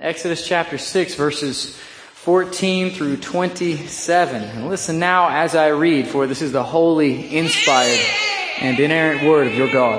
Exodus chapter 6, verses 14 through 27. And listen now as I read, for this is the holy, inspired, and inerrant word of your God.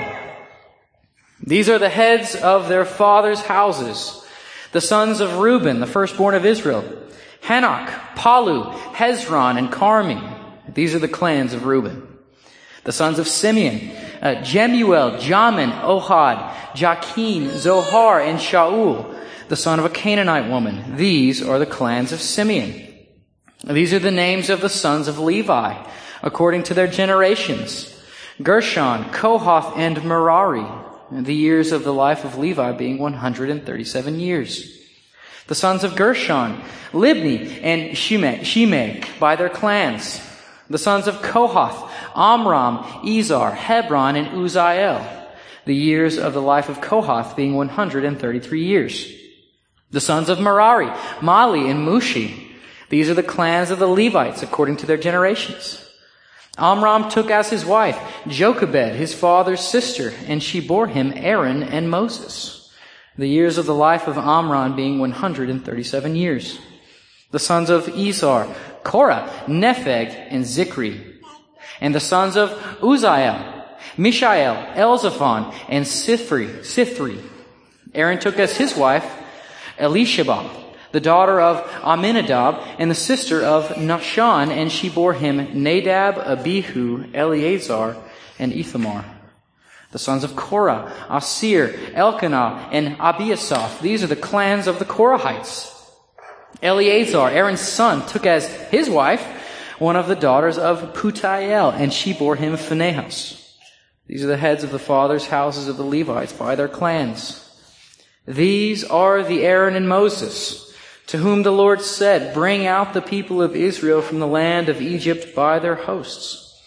These are the heads of their fathers' houses, the sons of Reuben, the firstborn of Israel, Hanok, Palu, Hezron, and Carmi. These are the clans of Reuben. The sons of Simeon, Jemuel, Jamin, Ohad, Jachin, Zohar, and Shaul, the son of a Canaanite woman. These are the clans of Simeon. These are the names of the sons of Levi, according to their generations: Gershon, Kohath, and Merari. The years of the life of Levi being 137 years. The sons of Gershon, Libni, and Shimei, by their clans. The sons of Kohath, Amram, Izhar, Hebron, and Uzziel. The years of the life of Kohath being 133 years. The sons of Merari, Mali, and Mushi. These are the clans of the Levites according to their generations. Amram took as his wife Jochebed, his father's sister, and she bore him Aaron and Moses. The years of the life of Amram being 137 years. The sons of Izhar, Korah, Nepheg, and Zikri. And the sons of Uzziel, Mishael, Elzaphan, and Sithri. Aaron took as his wife Elisheba, the daughter of Aminadab, and the sister of Nahshon, and she bore him Nadab, Abihu, Eleazar, and Ithamar. The sons of Korah, Asir, Elkanah, and Abiasaph. These are the clans of the Korahites. Eleazar, Aaron's son, took as his wife one of the daughters of Putiel, and she bore him Phinehas. These are the heads of the fathers' houses of the Levites by their clans. These are the Aaron and Moses, to whom the Lord said, "Bring out the people of Israel from the land of Egypt by their hosts."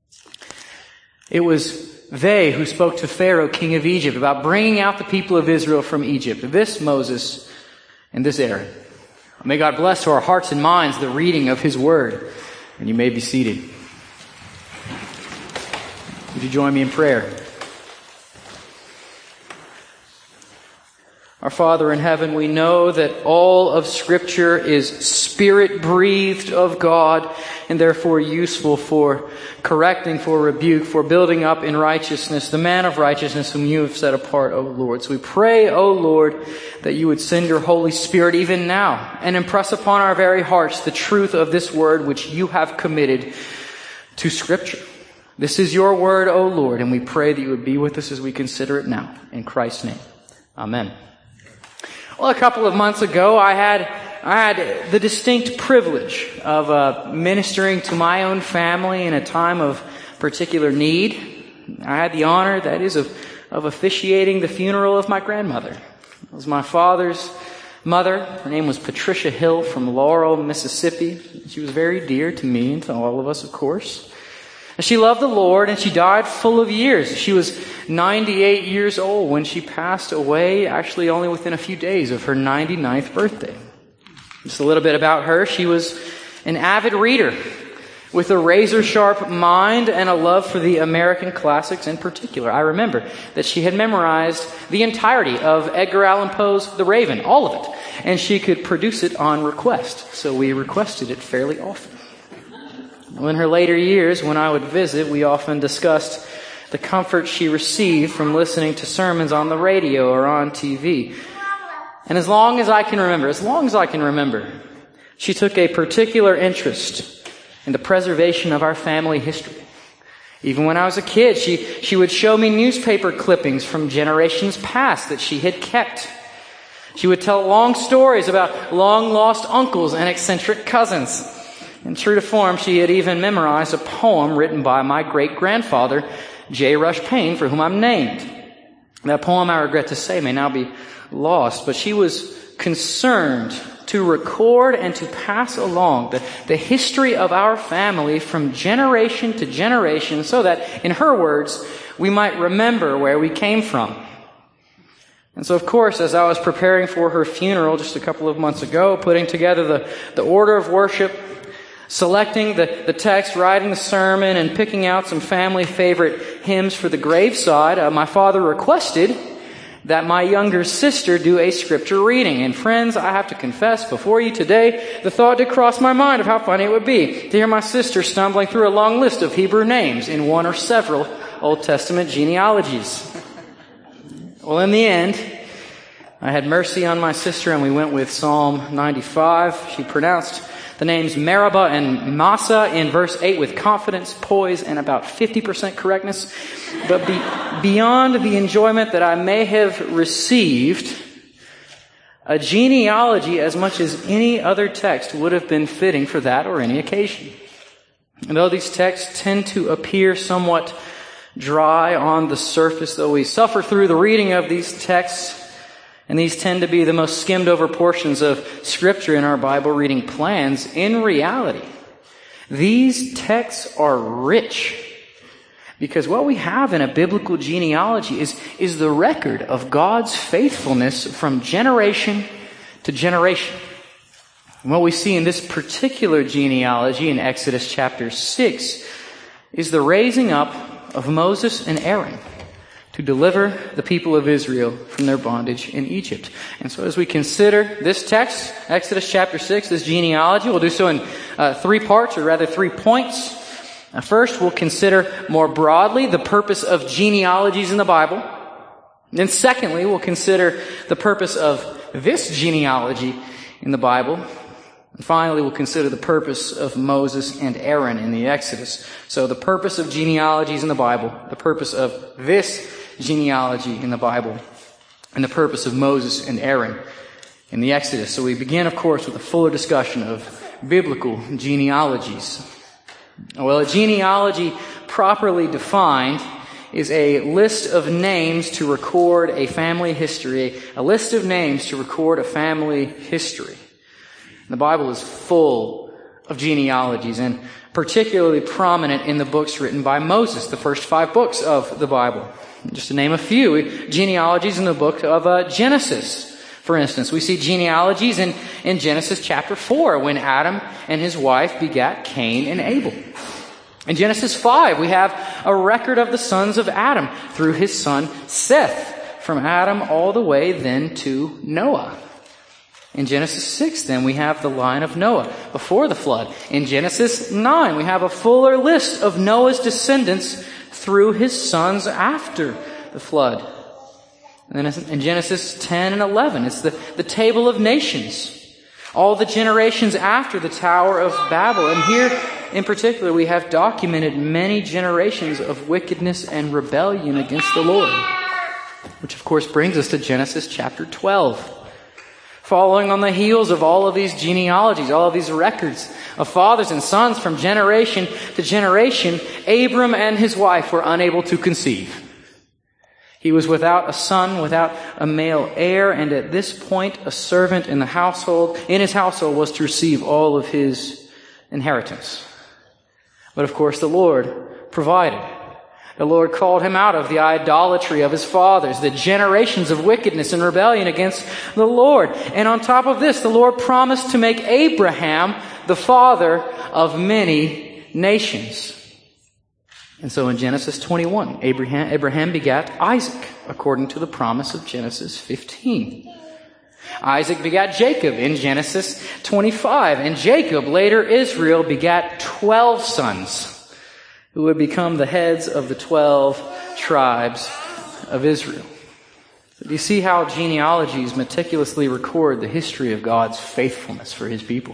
It was they who spoke to Pharaoh, king of Egypt, about bringing out the people of Israel from Egypt. This Moses and this Aaron. May God bless to our hearts and minds the reading of His Word. And you may be seated. Would you join me in prayer? Our Father in heaven, we know that all of Scripture is Spirit-breathed of God and therefore useful for correcting, for rebuke, for building up in righteousness the man of righteousness whom you have set apart, O Lord. So we pray, O Lord, that you would send your Holy Spirit even now and impress upon our very hearts the truth of this word which you have committed to Scripture. This is your word, O Lord, and we pray that you would be with us as we consider it now. In Christ's name, amen. Well, a couple of months ago, I had the distinct privilege of ministering to my own family in a time of particular need. I had the honor, that is, of officiating the funeral of my grandmother. It was my father's mother. Her name was Patricia Hill from Laurel, Mississippi. She was very dear to me and to all of us, of course. She loved the Lord, and she died full of years. She was 98 years old when she passed away, actually only within a few days of her 99th birthday. Just a little bit about her. She was an avid reader with a razor-sharp mind and a love for the American classics in particular. I remember that she had memorized the entirety of Edgar Allan Poe's The Raven, all of it, and she could produce it on request, so we requested it fairly often. In her later years, when I would visit, we often discussed the comfort she received from listening to sermons on the radio or on TV. And as long as I can remember, she took a particular interest in the preservation of our family history. Even when I was a kid, she would show me newspaper clippings from generations past that she had kept. She would tell long stories about long-lost uncles and eccentric cousins. And true to form, she had even memorized a poem written by my great-grandfather, J. Rush Payne, for whom I'm named. That poem, I regret to say, may now be lost, but she was concerned to record and to pass along the history of our family from generation to generation so that, in her words, we might remember where we came from. And so, of course, as I was preparing for her funeral just a couple of months ago, putting together the order of worship, selecting the text, writing the sermon, and picking out some family favorite hymns for the graveside, my father requested that my younger sister do a scripture reading. And friends, I have to confess before you today, the thought did cross my mind of how funny it would be to hear my sister stumbling through a long list of Hebrew names in one or several Old Testament genealogies. Well, in the end, I had mercy on my sister and we went with Psalm 95. She pronounced the names Meribah and Massa in verse 8 with confidence, poise, and about 50% correctness. But beyond the enjoyment that I may have received, a genealogy as much as any other text would have been fitting for that or any occasion. And though these texts tend to appear somewhat dry on the surface, though we suffer through the reading of these texts, and these tend to be the most skimmed over portions of Scripture in our Bible reading plans, in reality, these texts are rich. Because what we have in a biblical genealogy is the record of God's faithfulness from generation to generation. And what we see in this particular genealogy in Exodus chapter 6 is the raising up of Moses and Aaron to deliver the people of Israel from their bondage in Egypt. And so as we consider this text, Exodus chapter 6, this genealogy, we'll do so in 3 parts, or rather 3 points. First, we'll consider more broadly the purpose of genealogies in the Bible. And then secondly, we'll consider the purpose of this genealogy in the Bible. And finally, we'll consider the purpose of Moses and Aaron in the Exodus. So the purpose of genealogies in the Bible, the purpose of this genealogy in the Bible, and the purpose of Moses and Aaron in the Exodus. So we begin, of course, with a fuller discussion of biblical genealogies. Well, a genealogy properly defined is a list of names to record a family history, a list of names to record a family history. The Bible is full of genealogies, and particularly prominent in the books written by Moses, the first 5 books of the Bible. Just to name a few, genealogies in the book of Genesis. For instance, we see genealogies in Genesis chapter 4, when Adam and his wife begat Cain and Abel. In Genesis 5, we have a record of the sons of Adam through his son Seth, from Adam all the way then to Noah. In Genesis 6, then, we have the line of Noah before the flood. In Genesis 9, we have a fuller list of Noah's descendants through his sons after the flood. And then in Genesis 10 and 11, it's the table of nations. All the generations after the Tower of Babel. And here, in particular, we have documented many generations of wickedness and rebellion against the Lord. Which, of course, brings us to Genesis chapter 12. Following on the heels of all of these genealogies, all of these records of fathers and sons from generation to generation, Abram and his wife were unable to conceive. He was without a son, without a male heir, and at this point, a servant in his household was to receive all of his inheritance. But of course, the Lord provided. The Lord called him out of the idolatry of his fathers, the generations of wickedness and rebellion against the Lord. And on top of this, the Lord promised to make Abraham the father of many nations. And so in Genesis 21, Abraham begat Isaac, according to the promise of Genesis 15. Isaac begat Jacob in Genesis 25, and Jacob, later Israel, begat 12 sons, who would become the heads of the 12 tribes of Israel. So do you see how genealogies meticulously record the history of God's faithfulness for his people?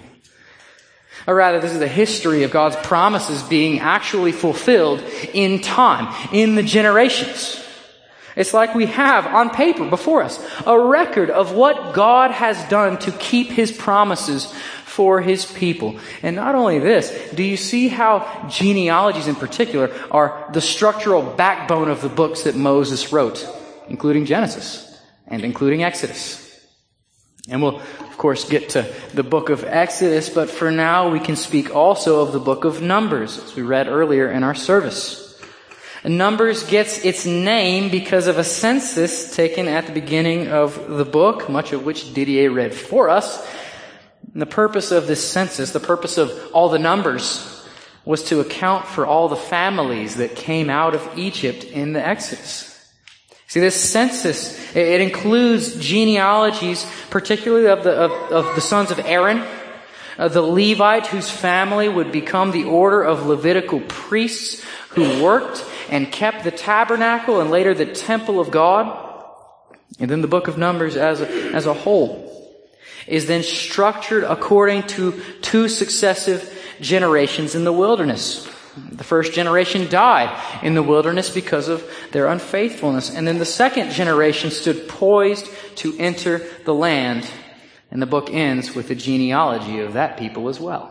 Or rather, this is the history of God's promises being actually fulfilled in time, in the generations. It's like we have on paper before us a record of what God has done to keep his promises for his people. And not only this, do you see how genealogies in particular are the structural backbone of the books that Moses wrote, including Genesis and including Exodus? And we'll, of course, get to the book of Exodus, but for now we can speak also of the book of Numbers, as we read earlier in our service. And Numbers gets its name because of a census taken at the beginning of the book, much of which Didier read for us. And the purpose of this census, the purpose of all the numbers, was to account for all the families that came out of Egypt in the Exodus. See, this census, it includes genealogies, particularly of the sons of Aaron, the Levite whose family would become the order of Levitical priests who worked and kept the tabernacle and later the temple of God. And then the book of Numbers as a whole is then structured according to two successive generations in the wilderness. The first generation died in the wilderness because of their unfaithfulness. And then the second generation stood poised to enter the land. And the book ends with the genealogy of that people as well.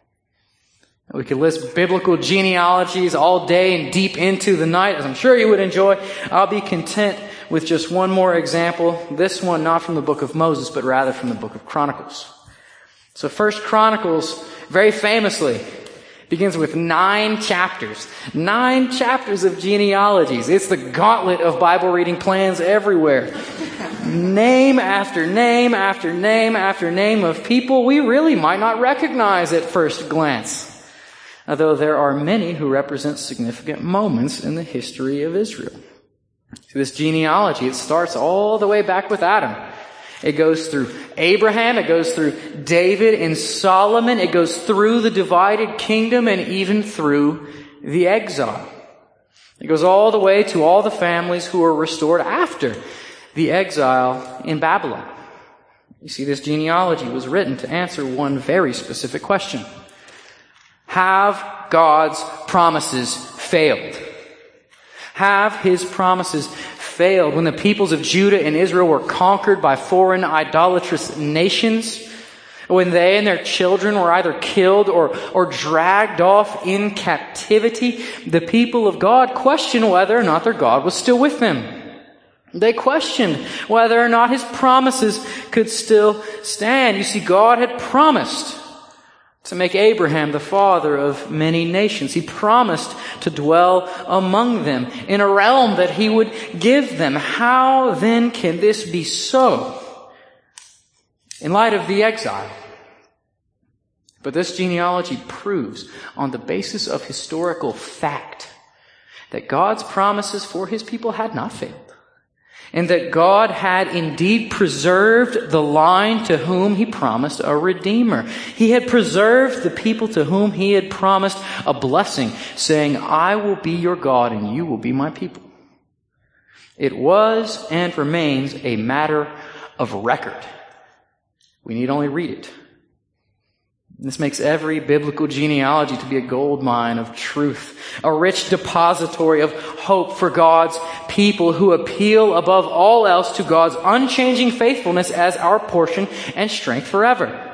We could list biblical genealogies all day and deep into the night, as I'm sure you would enjoy. I'll be content with just one more example. This one not from the book of Moses, but rather from the book of Chronicles. So First Chronicles, very famously, begins with 9 chapters. 9 chapters of genealogies. It's the gauntlet of Bible reading plans everywhere. Name after name after name after name of people we really might not recognize at first glance. Although there are many who represent significant moments in the history of Israel. So this genealogy, it starts all the way back with Adam. It goes through Abraham, it goes through David and Solomon, it goes through the divided kingdom and even through the exile. It goes all the way to all the families who were restored after the exile in Babylon. You see, this genealogy was written to answer one very specific question. Have God's promises failed? Have His promises failed when the peoples of Judah and Israel were conquered by foreign idolatrous nations? When they and their children were either killed or dragged off in captivity? The people of God questioned whether or not their God was still with them. They questioned whether or not His promises could still stand. You see, God had promised to make Abraham the father of many nations. He promised to dwell among them in a realm that He would give them. How then can this be so in light of the exile? But this genealogy proves on the basis of historical fact that God's promises for His people had not failed. And that God had indeed preserved the line to whom He promised a Redeemer. He had preserved the people to whom He had promised a blessing, saying, I will be your God and you will be my people. It was and remains a matter of record. We need only read it. This makes every biblical genealogy to be a gold mine of truth, a rich depository of hope for God's people who appeal above all else to God's unchanging faithfulness as our portion and strength forever.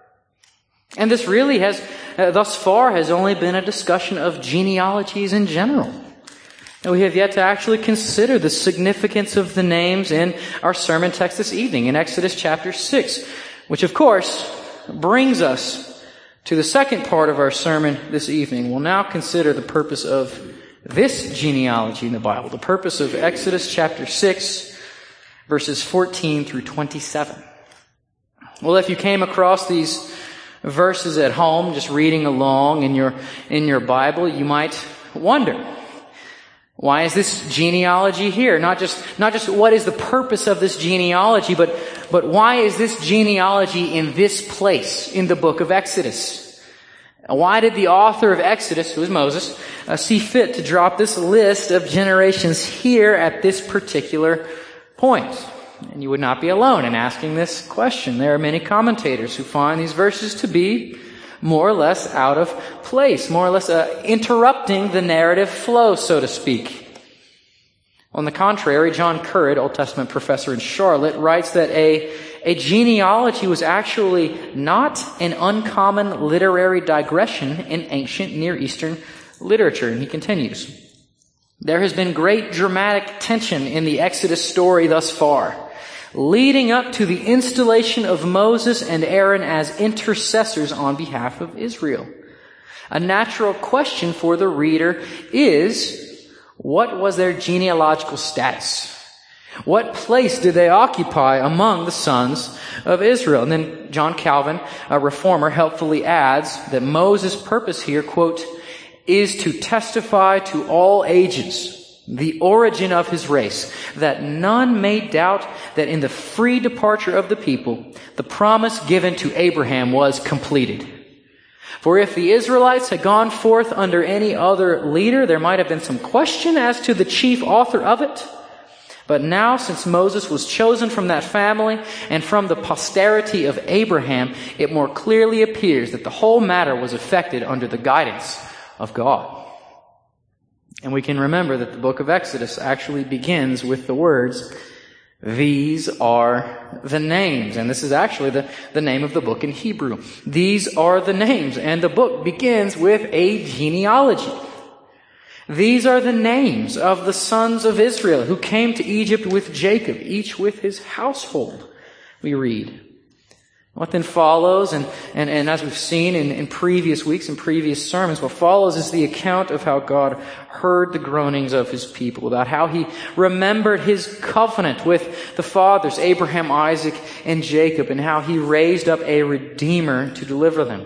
And this really has, thus far, has only been a discussion of genealogies in general. And we have yet to actually consider the significance of the names in our sermon text this evening in Exodus chapter 6, which of course brings us to the second part of our sermon this evening. We'll now consider the purpose of this genealogy in the Bible, the purpose of Exodus chapter 6, verses 14 through 27. Well, if you came across these verses at home, just reading along in your Bible, you might wonder, why is this genealogy here? Not just what is the purpose of this genealogy, but why is this genealogy in this place in the book of Exodus? Why did the author of Exodus, who is Moses, see fit to drop this list of generations here at this particular point? And you would not be alone in asking this question. There are many commentators who find these verses to be more or less out of place, more or less interrupting the narrative flow, so to speak. On the contrary, John Currid, Old Testament professor in Charlotte, writes that a genealogy was actually not an uncommon literary digression in ancient Near Eastern literature. And he continues, there has been great dramatic tension in the Exodus story thus far, leading up to the installation of Moses and Aaron as intercessors on behalf of Israel. A natural question for the reader is, what was their genealogical status? What place did they occupy among the sons of Israel? And then John Calvin, a reformer, helpfully adds that Moses' purpose here, quote, is to testify to all ages the origin of his race, that none may doubt that in the free departure of the people, the promise given to Abraham was completed. For if the Israelites had gone forth under any other leader, there might have been some question as to the chief author of it. But now, since Moses was chosen from that family and from the posterity of Abraham, it more clearly appears that the whole matter was effected under the guidance of God. And we can remember that the book of Exodus actually begins with the words, "These are the names." And this is actually the name of the book in Hebrew. These are the names. And the book begins with a genealogy. These are the names of the sons of Israel who came to Egypt with Jacob, each with his household, we read. What then follows, and as we've seen in previous weeks and previous sermons, what follows is the account of how God heard the groanings of his people, about how he remembered his covenant with the fathers, Abraham, Isaac, and Jacob, and how he raised up a redeemer to deliver them.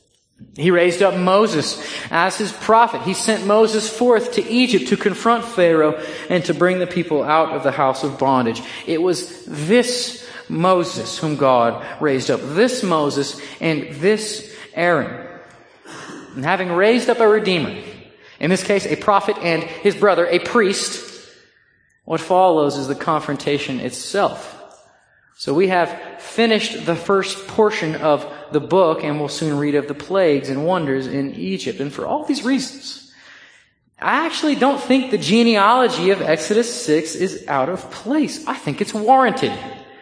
He raised up Moses as his prophet. He sent Moses forth to Egypt to confront Pharaoh and to bring the people out of the house of bondage. It was this Moses whom God raised up. This Moses and this Aaron. And having raised up a redeemer, in this case a prophet and his brother, a priest, what follows is the confrontation itself. So we have finished the first portion of the book, and we'll soon read of the plagues and wonders in Egypt. And for all these reasons, I actually don't think the genealogy of Exodus 6 is out of place. I think it's warranted.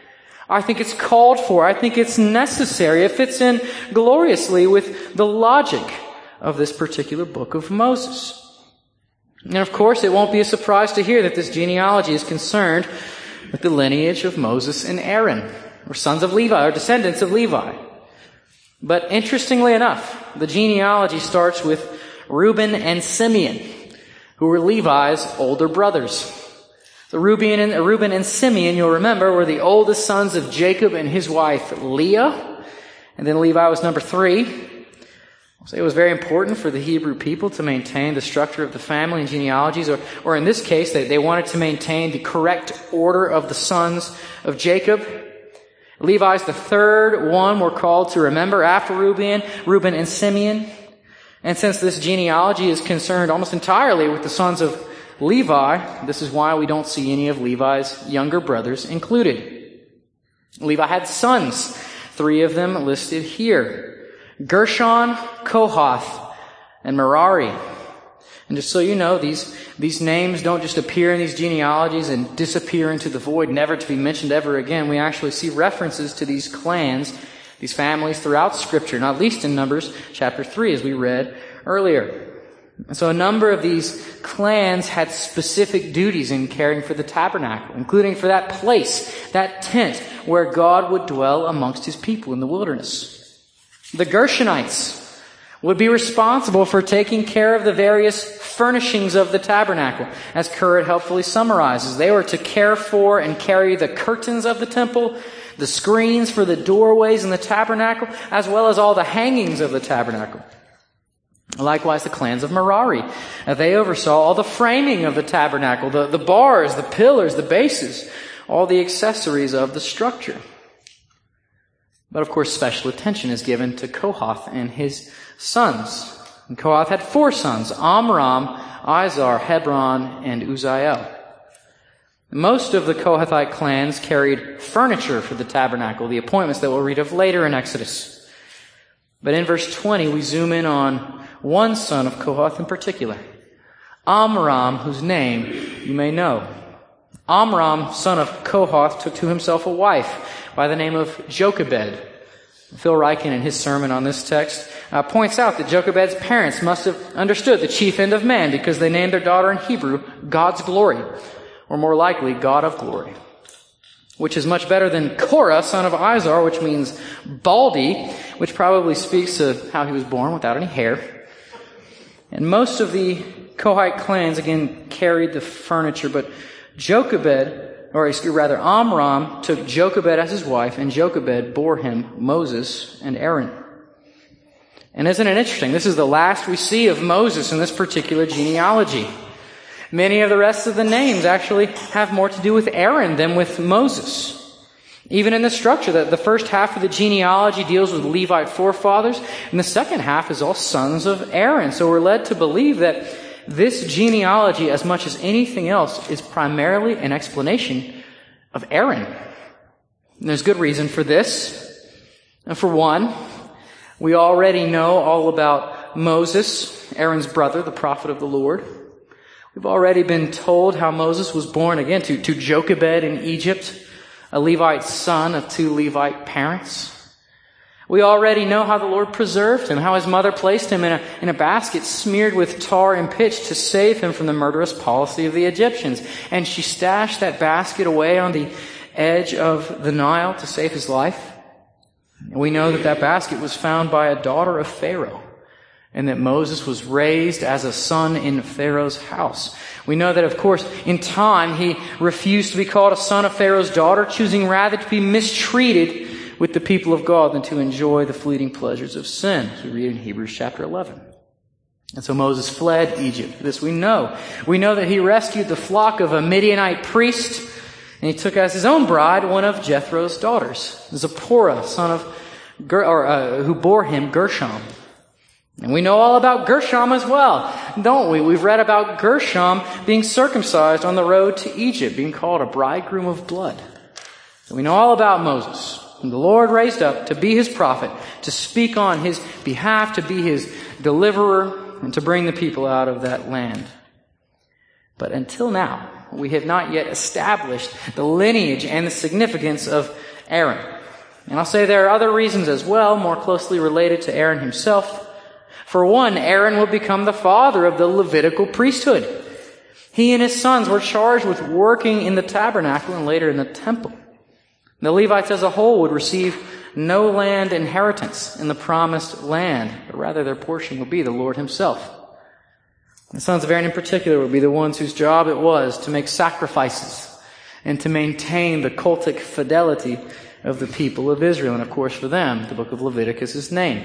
I think it's called for. I think it's necessary. It fits in gloriously with the logic of this particular book of Moses. And of course, it won't be a surprise to hear that this genealogy is concerned with the lineage of Moses and Aaron, or sons of Levi, or descendants of Levi. But interestingly enough, the genealogy starts with Reuben and Simeon, who were Levi's older brothers. So Reuben and Simeon, you'll remember, were the oldest sons of Jacob and his wife Leah. And then Levi was number 3. So it was very important for the Hebrew people to maintain the structure of the family and genealogies, or in this case, they wanted to maintain the correct order of the sons of Jacob. Levi's the third one we're called to remember after Reuben and Simeon. And since this genealogy is concerned almost entirely with the sons of Levi, this is why we don't see any of Levi's younger brothers included. Levi had sons, 3 of them listed here: Gershon, Kohath, and Merari. And just so you know, these names don't just appear in these genealogies and disappear into the void, never to be mentioned ever again. We actually see references to these clans, these families throughout Scripture, not least in Numbers chapter 3, as we read earlier. And so a number of these clans had specific duties in caring for the tabernacle, including for that place, that tent where God would dwell amongst his people in the wilderness. The Gershonites would be responsible for taking care of the various furnishings of the tabernacle, as Currid helpfully summarizes. They were to care for and carry the curtains of the temple, the screens for the doorways in the tabernacle, as well as all the hangings of the tabernacle. Likewise, the clans of Merari. They oversaw all the framing of the tabernacle, the bars, the pillars, the bases, all the accessories of the structure. But of course, special attention is given to Kohath and his sons. And Kohath had 4 sons: Amram, Izhar, Hebron, and Uzziel. Most of the Kohathite clans carried furniture for the tabernacle, the appointments that we'll read of later in Exodus. But in verse 20, we zoom in on one son of Kohath in particular, Amram, whose name you may know. Amram, son of Kohath, took to himself a wife by the name of Jochebed. Phil Ryken, in his sermon on this text, points out that Jochebed's parents must have understood the chief end of man, because they named their daughter in Hebrew God's glory, or more likely, God of glory, which is much better than Korah, son of Izhar, which means baldy, which probably speaks of how he was born without any hair. And most of the Kohite clans, again, carried the furniture, but Amram took Jochebed as his wife, and Jochebed bore him Moses and Aaron. And isn't it interesting? This is the last we see of Moses in this particular genealogy. Many of the rest of the names actually have more to do with Aaron than with Moses. Even in the structure, that the first half of the genealogy deals with Levite forefathers, and the second half is all sons of Aaron. So we're led to believe that this genealogy, as much as anything else, is primarily an explanation of Aaron. And there's good reason for this. And for one, we already know all about Moses, Aaron's brother, the prophet of the Lord. We've already been told how Moses was born again to Jochebed in Egypt, a Levite son of two Levite parents. We already know how the Lord preserved him, how his mother placed him in a basket smeared with tar and pitch to save him from the murderous policy of the Egyptians. And she stashed that basket away on the edge of the Nile to save his life. And we know that basket was found by a daughter of Pharaoh, and that Moses was raised as a son in Pharaoh's house. We know that, of course, in time, he refused to be called a son of Pharaoh's daughter, choosing rather to be mistreated with the people of God than to enjoy the fleeting pleasures of sin, as we read in Hebrews chapter 11. And so Moses fled Egypt. This we know. We know that he rescued the flock of a Midianite priest, and he took as his own bride one of Jethro's daughters, Zipporah, son of who bore him Gershom. And we know all about Gershom as well, don't we? We've read about Gershom being circumcised on the road to Egypt, being called a bridegroom of blood. So we know all about Moses, whom the Lord raised up to be his prophet, to speak on his behalf, to be his deliverer, and to bring the people out of that land. But until now, we have not yet established the lineage and the significance of Aaron. And I'll say there are other reasons as well, more closely related to Aaron himself. For one, Aaron would become the father of the Levitical priesthood. He and his sons were charged with working in the tabernacle and later in the temple. The Levites as a whole would receive no land inheritance in the promised land, but rather their portion would be the Lord himself. The sons of Aaron in particular would be the ones whose job it was to make sacrifices and to maintain the cultic fidelity of the people of Israel. And of course for them, the book of Leviticus is named.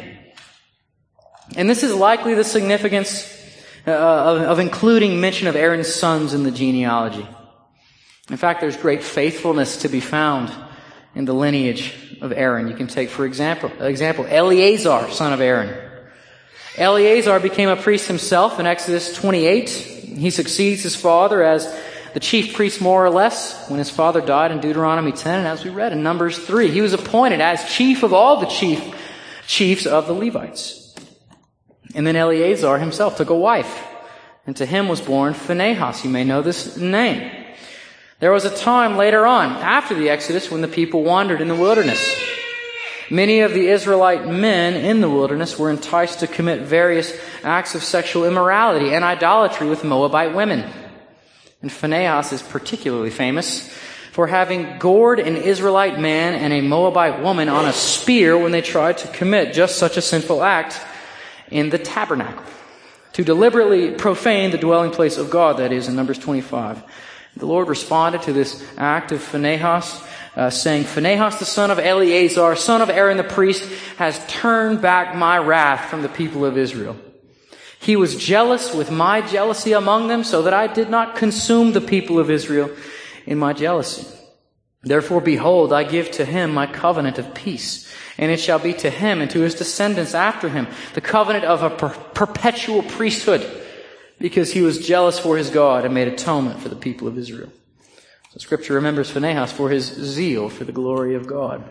And this is likely the significance of including mention of Aaron's sons in the genealogy. In fact, there's great faithfulness to be found in the lineage of Aaron. You can take, for example, Eleazar, son of Aaron. Eleazar became a priest himself in Exodus 28. He succeeds his father as the chief priest, more or less, when his father died in Deuteronomy 10, and as we read in Numbers 3. He was appointed as chief of all the chiefs of the Levites. And then Eleazar himself took a wife, and to him was born Phinehas. You may know this name. There was a time later on, after the Exodus, when the people wandered in the wilderness. Many of the Israelite men in the wilderness were enticed to commit various acts of sexual immorality and idolatry with Moabite women. And Phinehas is particularly famous for having gored an Israelite man and a Moabite woman on a spear when they tried to commit just such a sinful act in the tabernacle, to deliberately profane the dwelling place of God, that is, in Numbers 25. The Lord responded to this act of Phinehas, saying, "Phinehas, the son of Eleazar, son of Aaron the priest, has turned back my wrath from the people of Israel. He was jealous with my jealousy among them, so that I did not consume the people of Israel in my jealousy. Therefore, behold, I give to him my covenant of peace, and it shall be to him and to his descendants after him the covenant of a perpetual priesthood, because he was jealous for his God and made atonement for the people of Israel." So Scripture remembers Phinehas for his zeal for the glory of God.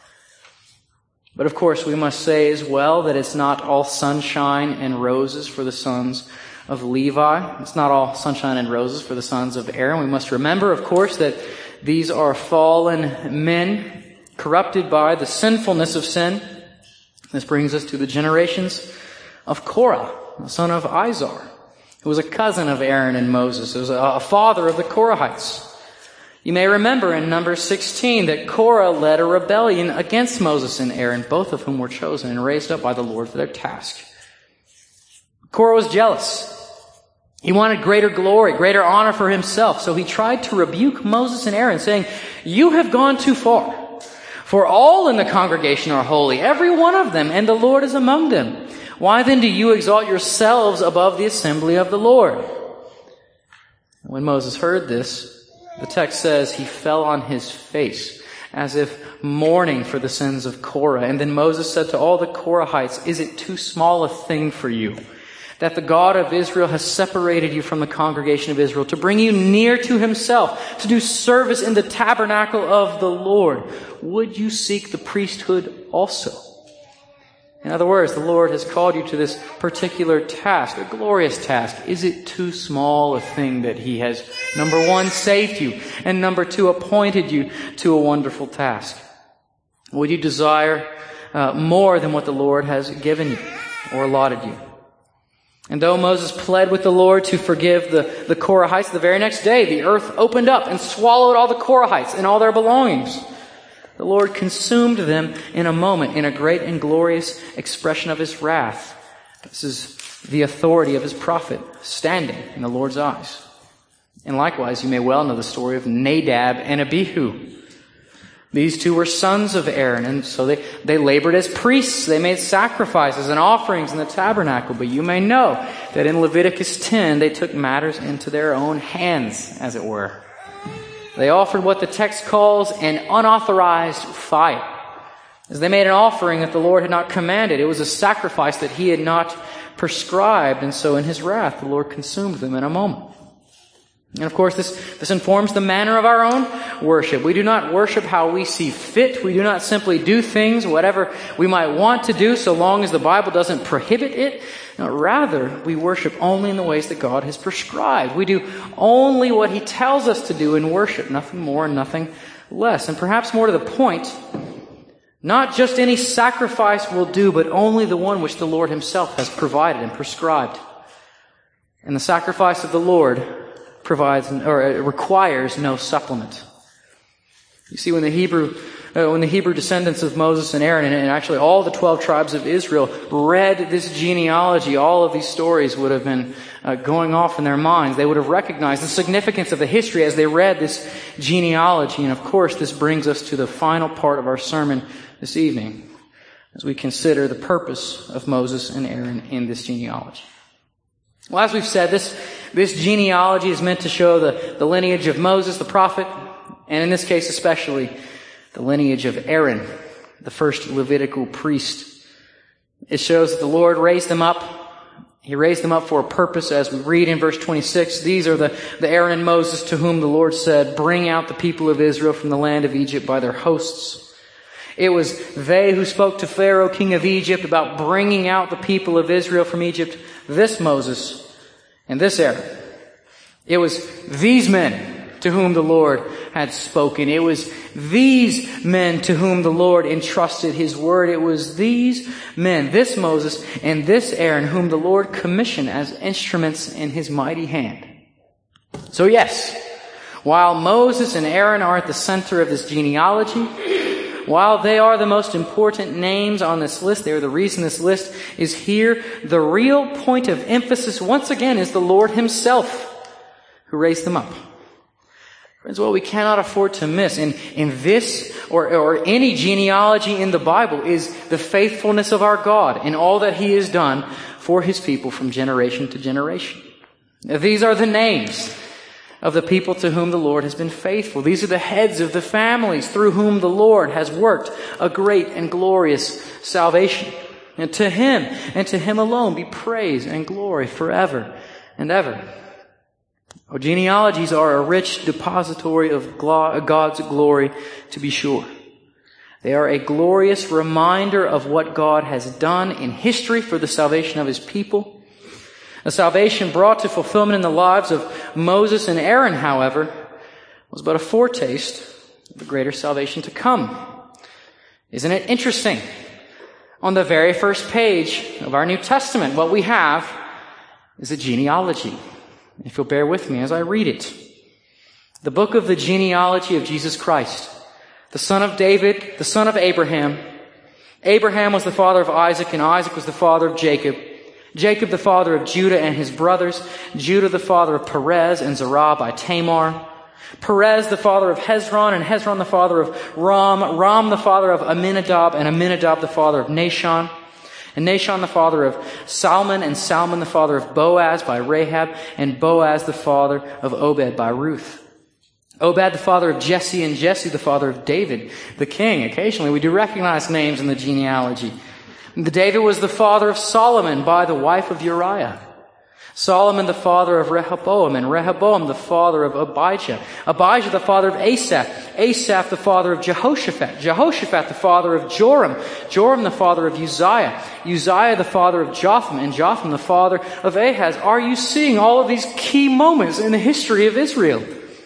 But of course, we must say as well that it's not all sunshine and roses for the sons of Levi. It's not all sunshine and roses for the sons of Aaron. We must remember, of course, that these are fallen men corrupted by the sinfulness of sin. This brings us to the generations of Korah, the son of Izhar, who was a cousin of Aaron and Moses. He was a father of the Korahites. You may remember in Numbers 16 that Korah led a rebellion against Moses and Aaron, both of whom were chosen and raised up by the Lord for their task. Korah was jealous. He wanted greater glory, greater honor for himself, so he tried to rebuke Moses and Aaron, saying, "You have gone too far, for all in the congregation are holy, every one of them, and the Lord is among them. Why then do you exalt yourselves above the assembly of the Lord?" When Moses heard this, the text says he fell on his face, as if mourning for the sins of Korah. And then Moses said to all the Korahites, "Is it too small a thing for you that the God of Israel has separated you from the congregation of Israel to bring you near to himself, to do service in the tabernacle of the Lord? Would you seek the priesthood also?" In other words, the Lord has called you to this particular task, a glorious task. Is it too small a thing that he has, number one, saved you, and number two, appointed you to a wonderful task? Would you desire more than what the Lord has given you or allotted you? And though Moses pled with the Lord to forgive the Korahites, the very next day the earth opened up and swallowed all the Korahites and all their belongings. The Lord consumed them in a moment, in a great and glorious expression of his wrath. This is the authority of his prophet standing in the Lord's eyes. And likewise, you may well know the story of Nadab and Abihu. These two were sons of Aaron, and so they labored as priests. They made sacrifices and offerings in the tabernacle. But you may know that in Leviticus 10, they took matters into their own hands, as it were. They offered what the text calls an unauthorized fire, as they made an offering that the Lord had not commanded. It was a sacrifice that he had not prescribed, and so in his wrath, the Lord consumed them in a moment. And of course, this informs the manner of our own worship. We do not worship how we see fit. We do not simply do things, whatever we might want to do, so long as the Bible doesn't prohibit it. No, rather, we worship only in the ways that God has prescribed. We do only what he tells us to do in worship, nothing more and nothing less. And perhaps more to the point, not just any sacrifice will do, but only the one which the Lord himself has provided and prescribed. And the sacrifice of the Lord requires no supplement. You see, when the Hebrew descendants of Moses and Aaron, and actually all the 12 tribes of Israel, read this genealogy, all of these stories would have been going off in their minds. They would have recognized the significance of the history as they read this genealogy. And of course, this brings us to the final part of our sermon this evening, as we consider the purpose of Moses and Aaron in this genealogy. Well, as we've said, this genealogy is meant to show the lineage of Moses, the prophet, and in this case especially, the lineage of Aaron, the first Levitical priest. It shows that the Lord raised them up. He raised them up for a purpose, as we read in verse 26. These are the Aaron and Moses to whom the Lord said, "Bring out the people of Israel from the land of Egypt by their hosts." It was they who spoke to Pharaoh, king of Egypt, about bringing out the people of Israel from Egypt. This Moses and this Aaron. It was these men to whom the Lord had spoken. It was these men to whom the Lord entrusted his word. It was these men, this Moses and this Aaron, whom the Lord commissioned as instruments in his mighty hand. So yes, while Moses and Aaron are at the center of this genealogy, while they are the most important names on this list, they are the reason this list is here, the real point of emphasis once again is the Lord himself who raised them up. Friends, what we cannot afford to miss in this or any genealogy in the Bible is the faithfulness of our God in all that he has done for his people from generation to generation. Now, these are the names of the people to whom the Lord has been faithful. These are the heads of the families through whom the Lord has worked a great and glorious salvation. And to him and to him alone be praise and glory forever and ever. Our genealogies are a rich depository of God's glory, to be sure. They are a glorious reminder of what God has done in history for the salvation of his people. The salvation brought to fulfillment in the lives of Moses and Aaron, however, was but a foretaste of the greater salvation to come. Isn't it interesting? On the very first page of our New Testament, what we have is a genealogy. If you'll bear with me as I read it. The book of the genealogy of Jesus Christ, the son of David, the son of Abraham. Abraham was the father of Isaac, and Isaac was the father of Jacob. Jacob the father of Judah and his brothers. Judah the father of Perez and Zerah by Tamar. Perez the father of Hezron, and Hezron the father of Ram. Ram the father of Amminadab, and Amminadab the father of Nahshon. And Nahshon the father of Salmon, and Salmon the father of Boaz by Rahab, and Boaz the father of Obed by Ruth. Obed the father of Jesse, and Jesse the father of David, the king. Occasionally we do recognize names in the genealogy. David was the father of Solomon by the wife of Uriah. Solomon the father of Rehoboam, and Rehoboam the father of Abijah. Abijah the father of Asaph. Asaph the father of Jehoshaphat. Jehoshaphat the father of Joram. Joram the father of Uzziah. Uzziah the father of Jotham, and Jotham the father of Ahaz. Are you seeing all of these key moments in the history of Israel?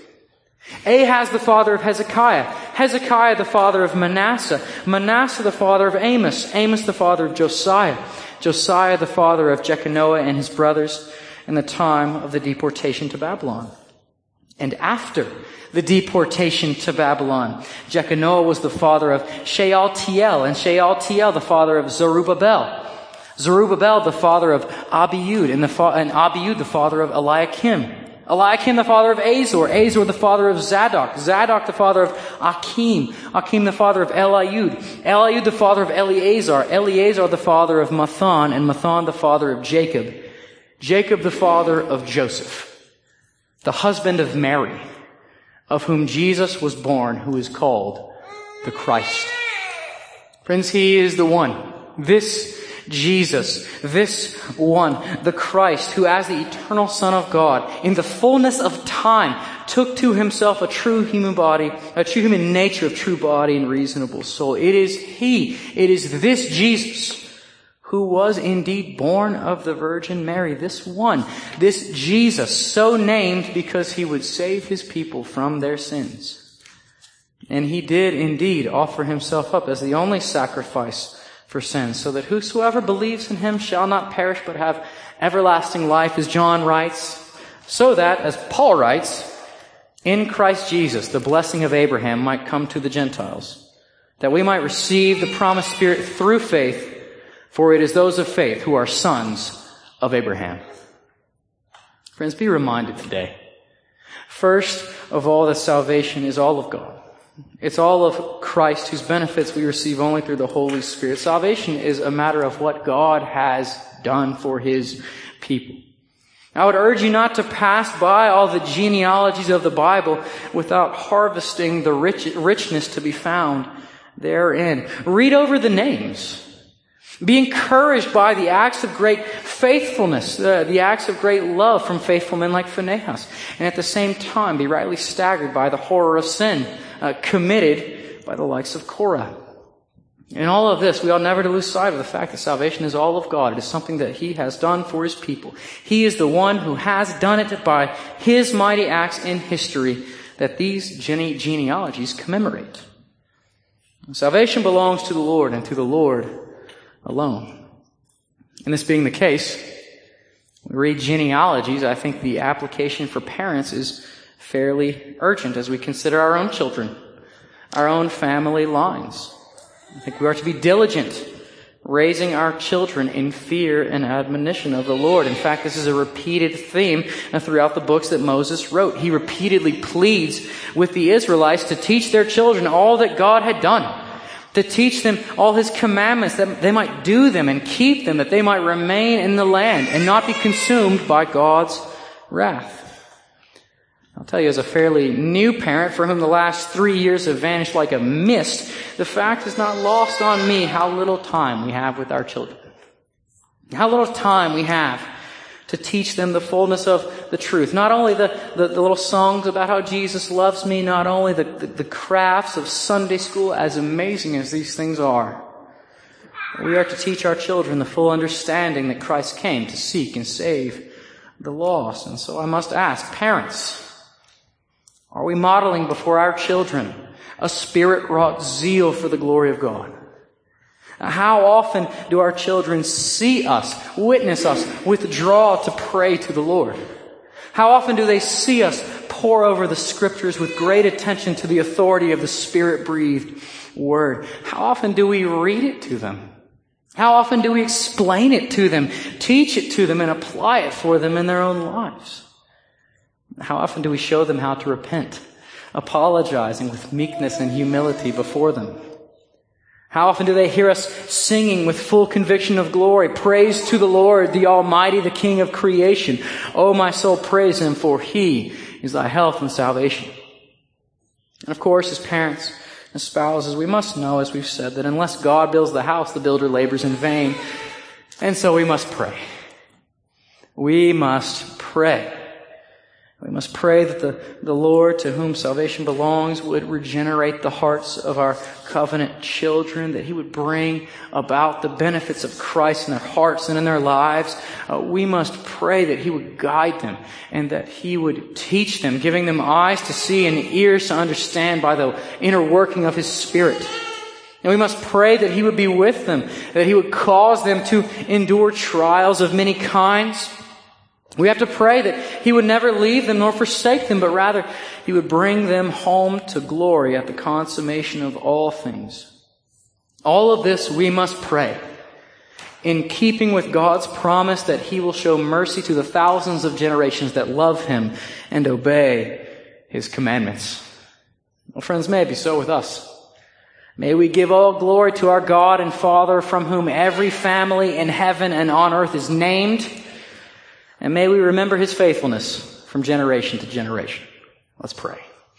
Ahaz the father of Hezekiah. Hezekiah the father of Manasseh. Manasseh the father of Amos. Amos the father of Josiah. Josiah the father of Jeconiah and his brothers in the time of the deportation to Babylon. And after the deportation to Babylon, Jeconiah was the father of Shealtiel, and Shealtiel the father of Zerubbabel. Zerubbabel the father of Abiud, and Abiud the father of Eliakim. Eliakim the father of Azor. Azor the father of Zadok. Zadok the father of Achim. Achim the father of Eliud. Eliud the father of Eleazar. Eleazar the father of Mathan. And Mathan the father of Jacob. Jacob the father of Joseph, the husband of Mary, of whom Jesus was born, who is called the Christ. Friends, he is the one. This Jesus, this one, the Christ, who as the eternal Son of God, in the fullness of time, took to himself a true human body, a true human nature of true body and reasonable soul. It is he, it is this Jesus who was indeed born of the Virgin Mary, this one, this Jesus, so named because he would save his people from their sins. And he did indeed offer himself up as the only sacrifice for sins, so that whosoever believes in him shall not perish but have everlasting life, as John writes, so that, as Paul writes, in Christ Jesus the blessing of Abraham might come to the Gentiles, that we might receive the promised Spirit through faith, for it is those of faith who are sons of Abraham. Friends, be reminded today, first of all, that salvation is all of God. It's all of Christ, whose benefits we receive only through the Holy Spirit. Salvation is a matter of what God has done for his people. I would urge you not to pass by all the genealogies of the Bible without harvesting the richness to be found therein. Read over the names. Be encouraged by the acts of great faithfulness, the acts of great love from faithful men like Phinehas. And at the same time, be rightly staggered by the horror of sin committed by the likes of Korah. In all of this, we ought never to lose sight of the fact that salvation is all of God. It is something that he has done for his people. He is the one who has done it by his mighty acts in history that these genealogies commemorate. Salvation belongs to the Lord and to the Lord alone. And this being the case, we read genealogies. I think the application for parents is fairly urgent as we consider our own children, our own family lines. I think we are to be diligent raising our children in fear and admonition of the Lord. In fact, this is a repeated theme throughout the books that Moses wrote. He repeatedly pleads with the Israelites to teach their children all that God had done, to teach them all his commandments, that they might do them and keep them, that they might remain in the land and not be consumed by God's wrath. I'll tell you, as a fairly new parent for whom the last 3 years have vanished like a mist, the fact is not lost on me how little time we have with our children. How little time we have to teach them the fullness of the truth. Not only the little songs about how Jesus loves me, not only the crafts of Sunday school, as amazing as these things are. We are to teach our children the full understanding that Christ came to seek and save the lost. And so I must ask, parents, are we modeling before our children a spirit-wrought zeal for the glory of God? How often do our children see us, witness us, withdraw to pray to the Lord? How often do they see us pore over the Scriptures with great attention to the authority of the Spirit-breathed Word? How often do we read it to them? How often do we explain it to them, teach it to them, and apply it for them in their own lives? How often do we show them how to repent, apologizing with meekness and humility before them? How often do they hear us singing with full conviction of glory? Praise to the Lord, the Almighty, the King of creation. O my soul, praise Him, for He is thy health and salvation. And of course, as parents and spouses, we must know, as we've said, that unless God builds the house, the builder labors in vain. And so we must pray. We must pray. We must pray that the Lord, to whom salvation belongs, would regenerate the hearts of our covenant children, that He would bring about the benefits of Christ in their hearts and in their lives. We must pray that He would guide them and that He would teach them, giving them eyes to see and ears to understand by the inner working of His Spirit. And we must pray that He would be with them, that He would cause them to endure trials of many kinds. We have to pray that He would never leave them nor forsake them, but rather He would bring them home to glory at the consummation of all things. All of this we must pray in keeping with God's promise that He will show mercy to the thousands of generations that love Him and obey His commandments. Well, friends, may it be so with us. May we give all glory to our God and Father, from whom every family in heaven and on earth is named. And may we remember His faithfulness from generation to generation. Let's pray.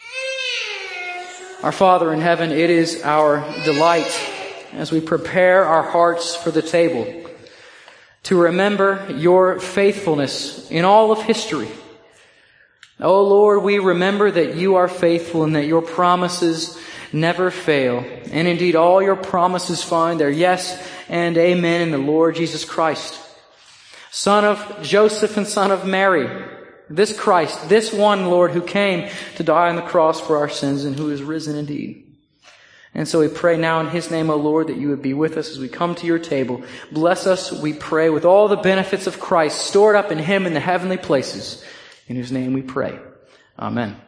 Our Father in heaven, it is our delight as we prepare our hearts for the table to remember Your faithfulness in all of history. Oh Lord, we remember that You are faithful and that Your promises never fail. And indeed, all Your promises find their yes and amen in the Lord Jesus Christ, Son of Joseph and Son of Mary. This Christ, this one, Lord, who came to die on the cross for our sins and who is risen indeed. And so we pray now in His name, O Lord, that You would be with us as we come to Your table. Bless us, we pray, with all the benefits of Christ stored up in Him in the heavenly places. In His name we pray. Amen.